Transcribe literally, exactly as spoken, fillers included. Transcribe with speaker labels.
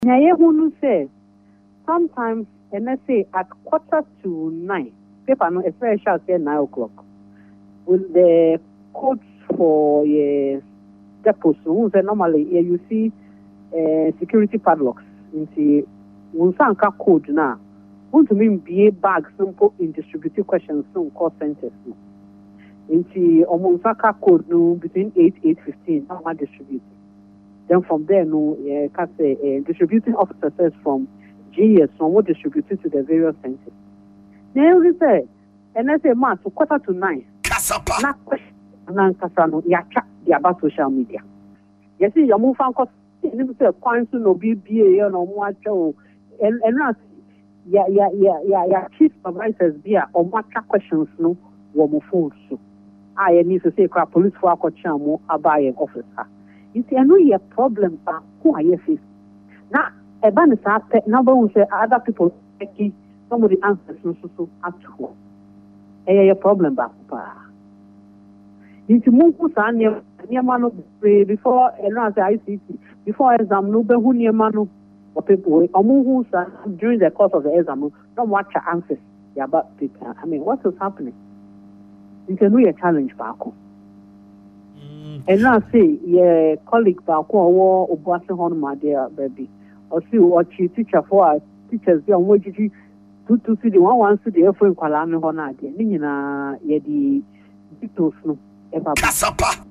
Speaker 1: Nyaye hunu say sometimes and I say at quarter to nine, paper no especially say nine o'clock. With the codes for uh, depots, so normally uh, you see uh, security padlocks into unsanka code now. Want to mean B A bag simple in distributive questions so call centers. Into Omunsaka code no between eight eight fifteen now distribute. Then from there no uh, can say uh, distributing officers from G S from what distributed to the various centers. Now we say and I say man to quarter to nine.
Speaker 2: Kasapa.
Speaker 1: Na question na kasano ya chat the about social media. You see your move fan cause you say coins no be B A no mo acho and and na yeah yeah yeah yeah yeah chief supervisors be a or more questions no wo mo phone so. I need to say crap police for a chamo abaye officer. You see, I know your problem, but who are you facing? Now, a ban is out there, number one say other people taking some of the answers no so so at home. Eh, your problem, but you move on near near mano before another I C T, before exam, no be who near mano or people or move during the course of the exam, don't watch your answers. Yeah, but people, I mean, what is happening? You can do a challenge back home. And now say, yeah, colleague back home or Obuasi Hon, my dear baby, or see what you teacher for teachers be on what you do to see the one wants to the F M Kalami Honadi, Nina, Yedi, Bitos, no, ever.
Speaker 2: Kasapa.